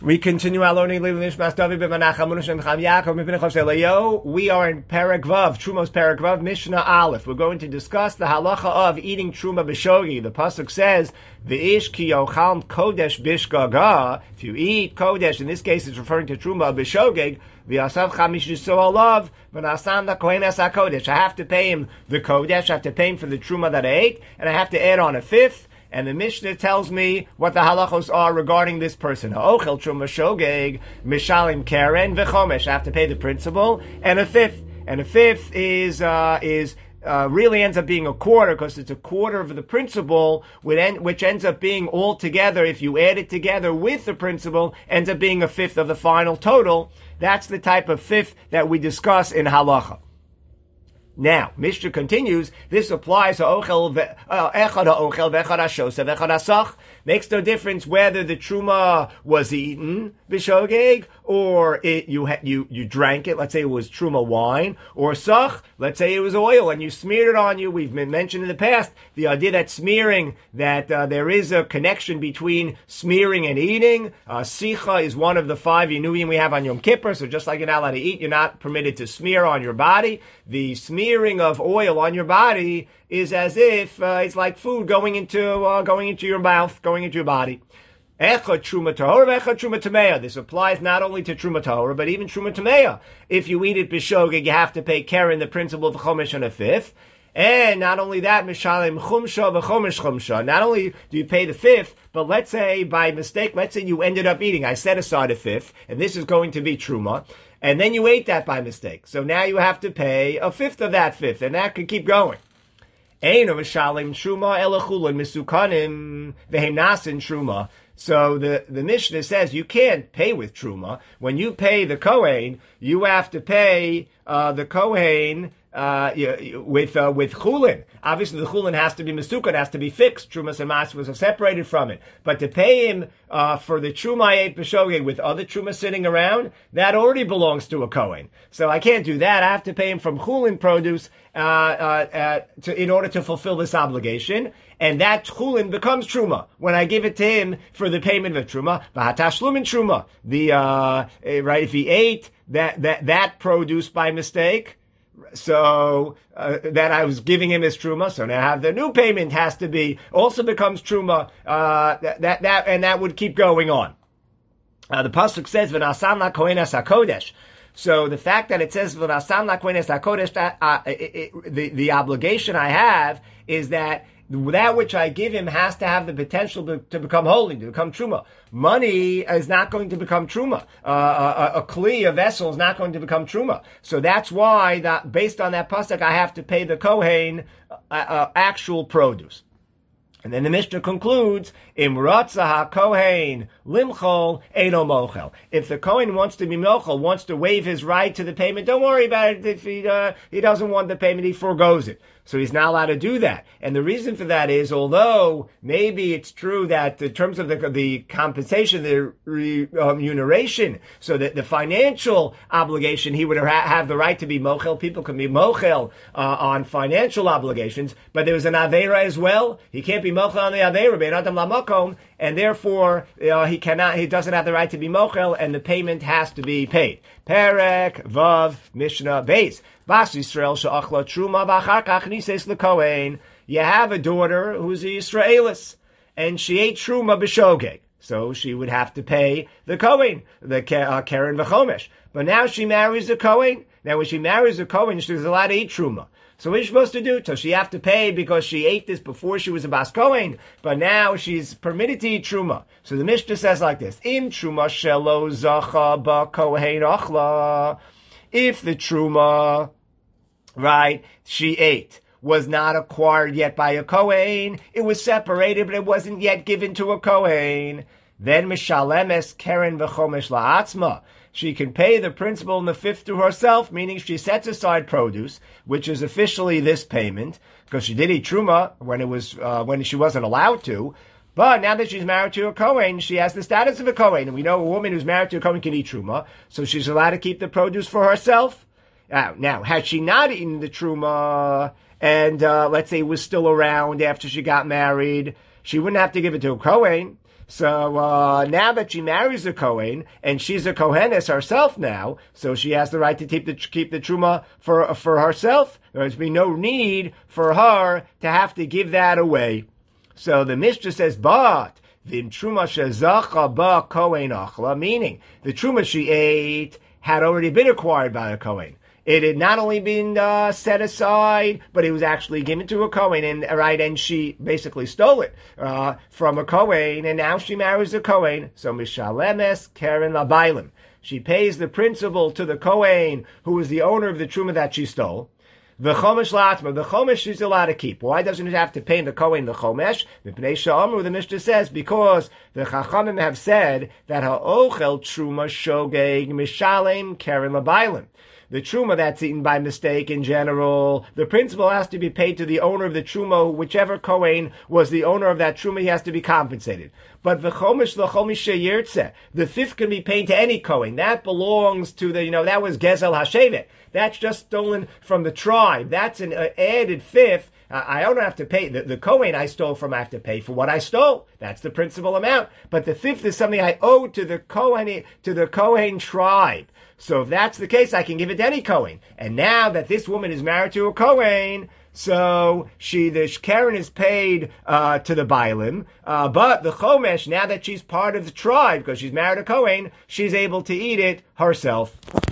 We continue our learning. We are in Perek Vav, Trumos Perek Vav, Mishnah Aleph. We're going to discuss the halacha of eating truma b'shogi. The pasuk says, "V'ish ki yochal kodesh bishgaga." If you eat kodesh, in this case, it's referring to truma b'shogeg. V'asav chamish yisrael olav, v'nasam da kohen es hakodesh. I have to pay him the kodesh. I have to pay him for the truma that I ate, and I have to add on a fifth. And the Mishnah tells me what the halachos are regarding this person. Ha'ochel truma shogeg, mishalim keren v'chomesh. I have to pay the principal and a fifth. And a fifth is really ends up being a quarter, because it's a quarter of the principal, which ends up being all together, if you add it together with the principal, ends up being a fifth of the final total. That's the type of fifth that we discuss in halacha. Now, Mishnah continues, this applies to echad ha'ochel v'echad ha'shosa v'echad ha'sach. Makes no difference whether the truma was eaten b'shogeg, or you drank it, let's say it was truma wine, or sach, let's say it was oil, and you smeared it on you. We've been mentioned in the past, the idea that smearing, that there is a connection between smearing and eating. Sicha is one of the 5 Yinuyim we have on Yom Kippur, so just like you're not allowed to eat, you're not permitted to smear on your body. The smearing of oil on your body is as if it's like food going into your mouth, going into your body. Echad truma tahora, echad truma tameya. This applies not only to truma tahora, but even truma tameya. If you eat it b'shogeg, you have to pay keren, the principal of chomesh, and a fifth. And not only that, mishalim chumsha v'chomesh chumsha. Not only do you pay the fifth, but let's say by mistake, let's say you ended up eating, I set aside a fifth, and this is going to be truma, and then you ate that by mistake. So now you have to pay a fifth of that fifth, and that could keep going. Eino mishalim truma elachulin misukanim v'hem nasin truma. So the Mishnah says you can't pay with truma. When you pay the kohen, you have to pay the kohen with chulin. Obviously, the chulin has to be mesukan, has to be fixed. Trumas and masvos are separated from it. But to pay him for the truma I ate b'shogeg with other trumas sitting around, that already belongs to a kohen. So I can't do that. I have to pay him from chulin produce in order to fulfill this obligation. And that chulin becomes truma when I give it to him for the payment of truma. V'hatashlumin truma. Right, if he ate that produce by mistake, so that I was giving him his truma, so now I have the new payment has to be also becomes truma. That would keep going on. The pasuk says v'nasam la kohen es hakodesh. So the fact that it says v'nasam la kohen es hakodesh, the obligation I have is that which I give him has to have the potential to become holy, to become truma. Money is not going to become truma. A kli, a vessel, is not going to become truma. So that's why, that based on that pasuk, I have to pay the kohen actual produce. And then the Mishnah concludes, Im ratza ha-kohen limchol eino mochel. If the kohen wants to be mochel, wants to waive his right to the payment, don't worry about it. If he doesn't want the payment, he forgoes it. So he's not allowed to do that. And the reason for that is, although maybe it's true that in terms of the compensation, the remuneration, so that the financial obligation, he would have the right to be mochel. People can be mochel on financial obligations, but there was an aveira as well. He can't be mochel on the aveira, be'adam lamakom, and therefore he doesn't have the right to be mochel, and the payment has to be paid. Perek Vav Mishnah Beis. Bas Yisrael she'achla truma v'achar kach nises l'kohen. You have a daughter who's a Yisraelis, and she ate truma b'shogeg, so she would have to pay the kohen, the keren v'chomesh. But now she marries a kohen. Now when she marries a kohen, she's allowed to eat truma. So what are you supposed to do? So she have to pay because she ate this before she was a bas kohen, but now she's permitted to eat truma. So the Mishnah says like this: Im truma shelo zacha ba kohen achla. If the truma, right, she ate, was not acquired yet by a kohen, it was separated, but it wasn't yet given to a kohen, then mishalemes keren v'chomesh la'atzma. She can pay the principal and the fifth to herself, meaning she sets aside produce, which is officially this payment, because she did eat truma when she wasn't allowed to. But now that she's married to a kohen, she has the status of a kohen, and we know a woman who's married to a kohen can eat truma, so she's allowed to keep the produce for herself. Now, had she not eaten the truma, and let's say it was still around after she got married, she wouldn't have to give it to a kohen. So now that she marries a Kohen, and she's a Kohenes herself now, so she has the right to keep the Truma for herself. There's been no need for her to have to give that away. So the Mishnah says, but Vim Truma shezacha ba Kohen achla, meaning the Truma she ate had already been acquired by a Kohen. It had not only been set aside, but it was actually given to a Kohen, and she basically stole it from a Kohen, and now she marries a Kohen. So Mishalemes Keren Labaylim. She pays the principal to the Kohen, who is the owner of the Truma that she stole. The Chomesh Latma, the Chomesh she's allowed to keep. Why doesn't it have to pay the Kohen the Chomesh? The Mishnah says, because the Chachamim have said that ha'ochel Truma shogeg mishalem Keren Labaylim. The truma that's eaten by mistake in general, the principal has to be paid to the owner of the truma, whichever Kohen was the owner of that truma, he has to be compensated. But the chomish sheyirtze, the fifth can be paid to any Kohen. That belongs to that was Gezel Hashevet. That's just stolen from the tribe. That's an added fifth. I don't have to pay. The Kohen I stole from, I have to pay for what I stole. That's the principal amount. But the fifth is something I owe to the Kohen tribe. So if that's the case, I can give it to any Kohen. And now that this woman is married to a Kohen, so the Karen is paid to the Bailim, but the Chomesh, now that she's part of the tribe, because she's married a Kohen, she's able to eat it herself.